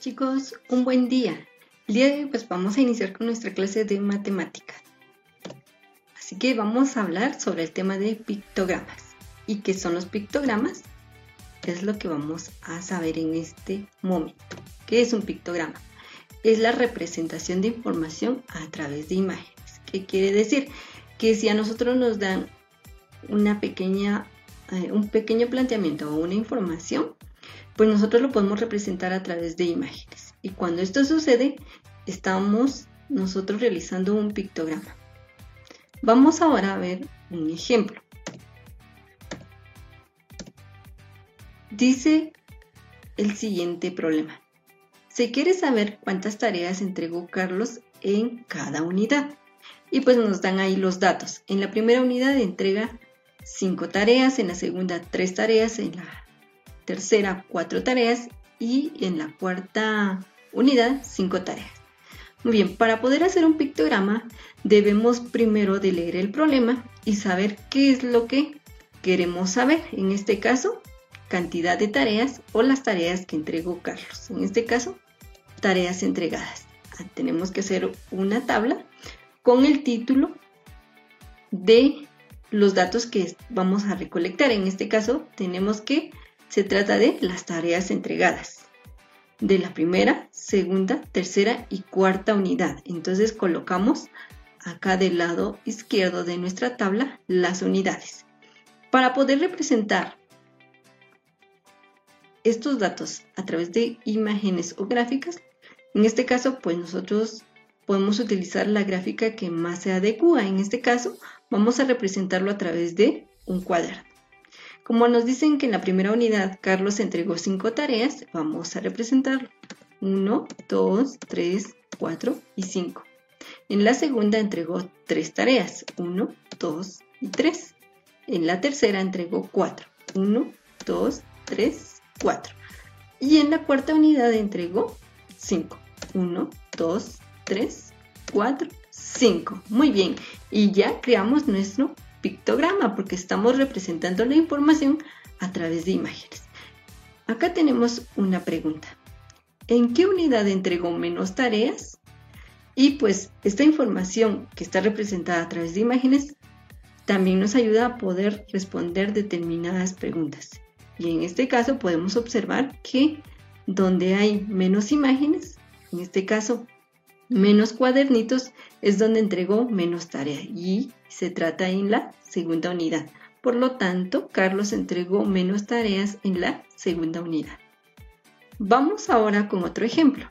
chicos, un buen día. El día de hoy vamos a iniciar con nuestra clase de matemáticas. Así que vamos a hablar sobre el tema de pictogramas. ¿Y qué son los pictogramas? Es lo que vamos a saber en este momento. ¿Qué es un pictograma? Es la representación de información a través de imágenes. ¿Qué quiere decir? Que si a nosotros nos dan un pequeño planteamiento o una información, pues nosotros lo podemos representar a través de imágenes. Y cuando esto sucede, estamos nosotros realizando un pictograma. Vamos ahora a ver un ejemplo. Dice el siguiente problema. Se quiere saber cuántas tareas entregó Carlos en cada unidad. Y pues nos dan ahí los datos. En la primera unidad entrega 5 tareas, en la segunda 3 tareas, en la tercera 4 tareas y en la cuarta unidad 5 tareas. Muy bien, para poder hacer un pictograma debemos primero de leer el problema y saber qué es lo que queremos saber. En este caso, cantidad de tareas o las tareas que entregó Carlos. En este caso, tareas entregadas. Tenemos que hacer una tabla con el título de los datos que vamos a recolectar. En este caso, tenemos que se trata de las tareas entregadas de la primera, segunda, tercera y cuarta unidad. Entonces colocamos acá del lado izquierdo de nuestra tabla las unidades. Para poder representar estos datos a través de imágenes o gráficas, en este caso pues nosotros podemos utilizar la gráfica que más se adecua. En este caso vamos a representarlo a través de un cuaderno. Como nos dicen que en la primera unidad Carlos entregó 5 tareas, vamos a representarlo. 1, 2, 3, 4 y 5. En la segunda entregó 3 tareas. 1, 2 y 3. En la tercera entregó 4. 1, 2, 3, 4. Y en la cuarta unidad entregó 5. 1, 2, 3, 4, 5. Muy bien. Y ya creamos nuestro pictograma porque estamos representando la información a través de imágenes. Acá tenemos una pregunta. ¿En qué unidad entregó menos tareas? Y pues esta información que está representada a través de imágenes también nos ayuda a poder responder determinadas preguntas. Y en este caso podemos observar que donde hay menos imágenes, en este caso menos cuadernitos, es donde entregó menos tarea y se trata en la segunda unidad. Por lo tanto, Carlos entregó menos tareas en la segunda unidad. Vamos ahora con otro ejemplo.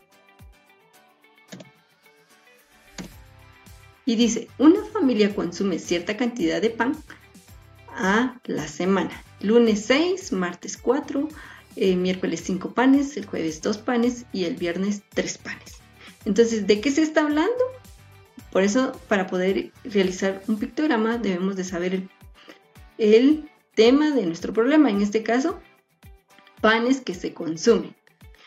Y dice, una familia consume cierta cantidad de pan a la semana. Lunes 6, martes 4, miércoles 5 panes, el jueves 2 panes y el viernes 3 panes. Entonces, ¿de qué se está hablando? Por eso, para poder realizar un pictograma, debemos de saber el tema de nuestro problema. En este caso, panes que se consumen.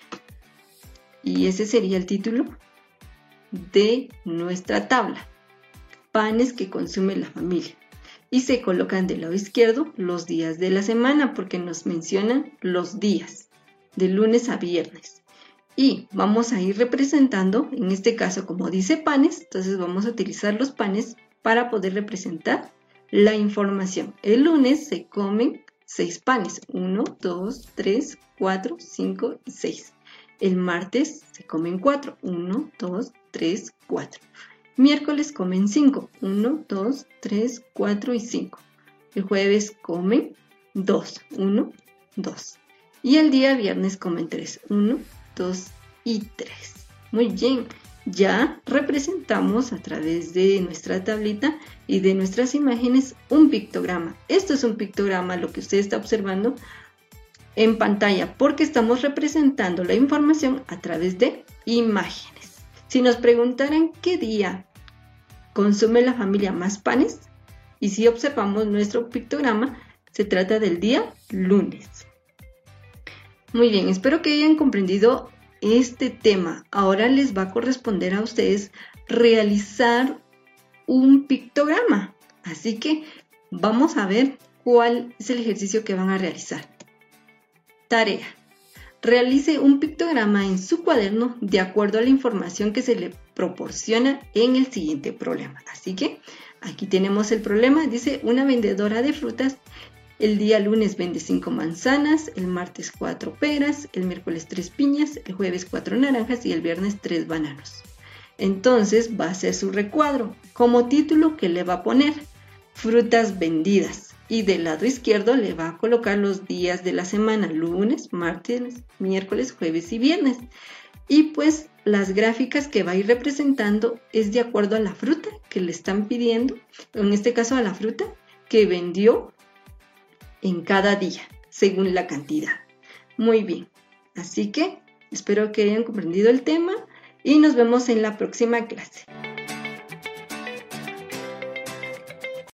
Y ese sería el título de nuestra tabla. Panes que consume la familia. Y se colocan del lado izquierdo los días de la semana, porque nos mencionan los días, de lunes a viernes. Y vamos a ir representando, en este caso como dice panes, entonces vamos a utilizar los panes para poder representar la información. El lunes se comen 6 panes, 1, 2, 3, 4, 5 y 6. El martes se comen 4, 1, 2, 3, 4. Miércoles comen 5, 1, 2, 3, 4 y 5. El jueves comen 2, 1, 2. Y el día viernes comen 3, 1, 2 y 3. Muy bien, ya representamos a través de nuestra tablita y de nuestras imágenes un pictograma. Esto es un pictograma, lo que usted está observando en pantalla, porque estamos representando la información a través de imágenes. Si nos preguntaran qué día consume la familia más panes, y si observamos nuestro pictograma, se trata del día lunes. Muy bien, espero que hayan comprendido este tema. Ahora les va a corresponder a ustedes realizar un pictograma. Así que vamos a ver cuál es el ejercicio que van a realizar. Tarea. realice un pictograma en su cuaderno de acuerdo a la información que se le proporciona en el siguiente problema. Así que aquí tenemos el problema. Dice: una vendedora de frutas el día lunes vende 5 manzanas, el martes 4 peras, el miércoles 3 piñas, el jueves 4 naranjas y el viernes 3 bananos. Entonces va a hacer su recuadro. Como título, ¿qué le va a poner? Frutas vendidas. Y del lado izquierdo le va a colocar los días de la semana: lunes, martes, miércoles, jueves y viernes. Y pues las gráficas que va a ir representando es de acuerdo a la fruta que le están pidiendo, en este caso a la fruta que vendió en cada día, según la cantidad. Muy bien, así que espero que hayan comprendido el tema y nos vemos en la próxima clase.